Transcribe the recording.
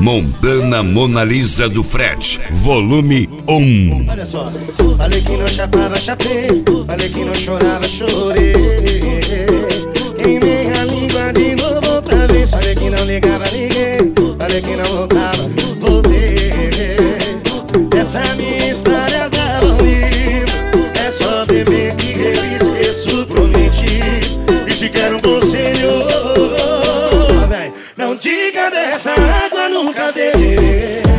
Montana Mona Lisa do Fred, volume 1. Olha só. Falei que não chapava, chapei. Falei que não chorava, chorei. Queimei a língua de novo outra vez. Falei que não ligava, liguei. Falei que não voltava, voltei. Essa minha história dava um livro. É só beber que eu esqueço, prometi. E se quero um conselho, não diga dessa água, nunca beberei.